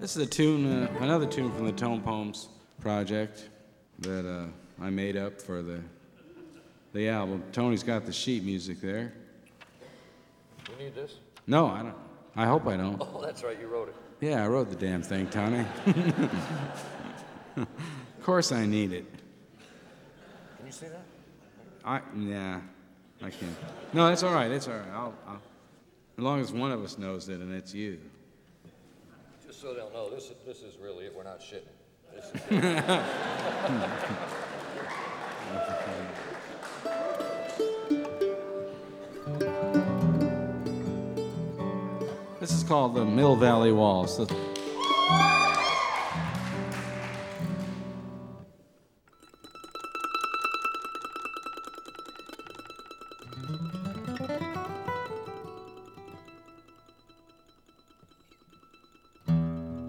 This is a tune, another tune from the Tone Poems project that I made up for the album. Tony's got the sheet music there. You need this? No, I don't. I hope I don't. Oh, that's right, you wrote it. Yeah, I wrote the damn thing, Tony. Of course I need it. Can you see that? Yeah, I can't. No, that's all right. It's all right. I'll, as long as one of us knows it, and it's you. Just so they'll know, this is really it. We're not shitting. This is This is called the Mill Valley Waltz.